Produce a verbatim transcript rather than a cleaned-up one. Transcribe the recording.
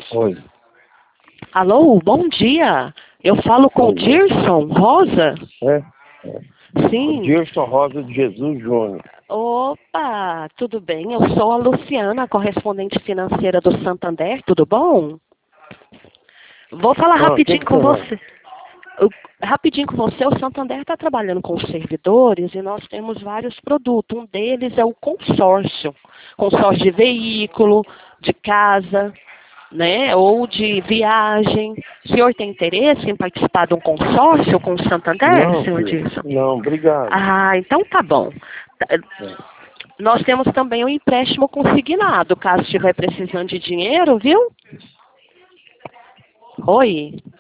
Oi. Alô, bom dia. Eu falo com o Bom dia. Dirson Rosa? É? O Sim. Dirson Rosa de Jesus Júnior. Opa, tudo bem? Eu sou a Luciana, correspondente financeira do Santander, tudo bom? Vou falar Ah, o que rapidinho que com você vai? você. Eu- rapidinho com você, o Santander está trabalhando com os servidores e nós temos vários produtos. Um deles é o consórcio. Consórcio de veículo, de casa, né? Ou de viagem. O senhor tem interesse em participar de um consórcio com o Santander, Não, senhor filho. Dilson? Não, obrigado. Ah, então tá bom. Tá- É. Nós temos também um empréstimo consignado, caso estiver precisando de dinheiro, viu? Oi.